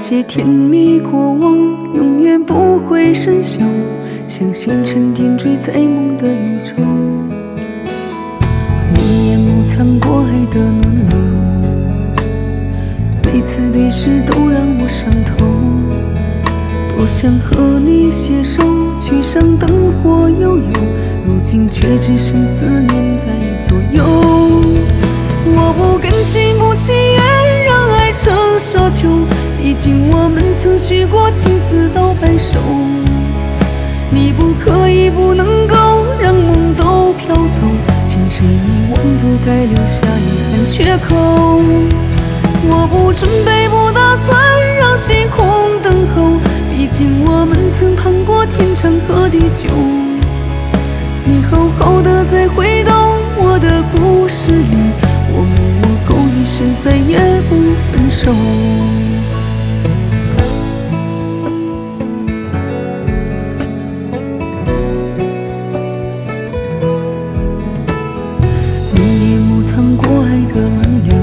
些甜蜜过往永远不会生锈，像星辰点缀在梦的宇宙。你也目藏过爱的暖流，每次对视都让我伤透。多想和你携手去上灯火悠悠，如今却只剩思念在左右。我不甘心不情愿让爱成奢求，毕竟我们曾许过青丝到白首。你不可以不能够让梦都飘走，前世遗忘不该留下遗憾缺口。我不准备不打算让星空等候，毕竟我们曾盼过天长和地久。你厚厚的再回到我的故事里，我们我够一生再也不分手。你也目藏过爱的暖流，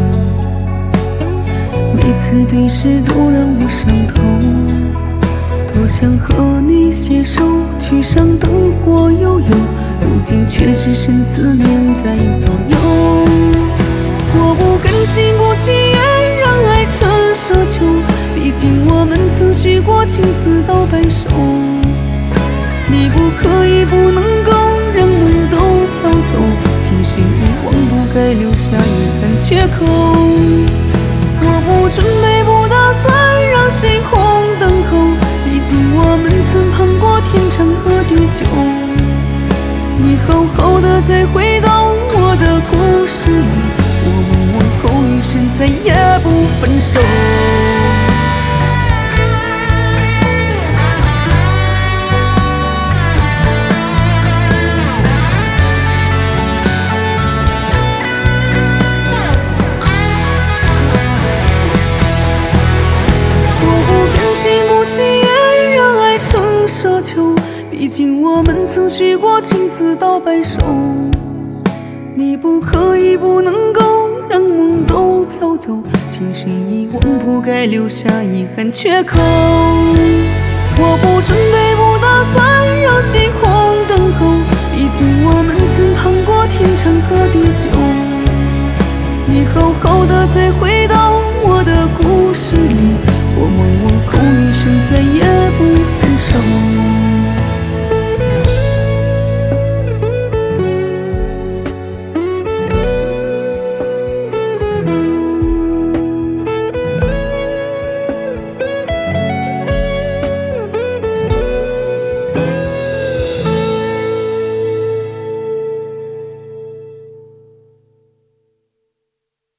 每次对视都让我伤透。多想和你携手去上灯火悠悠，如今却只剩思念在左右。我不甘心不情愿让爱成奢求，毕竟我们曾许过青丝到白首。你不可以不能够让梦都飘走，前世遗忘不该留下遗憾缺口。我不准备不打算让星空等候，毕竟我们曾盼过天长和地久。你厚厚的再回到我的故事里，我们往后余生再也不分手。不情愿让爱成奢求，毕竟我们曾许过青丝到白首。你不可以不能够让梦都飘走，前世遗忘不该留下遗憾缺口。我不准备不打算让星空等候，毕竟我们曾盼过天长和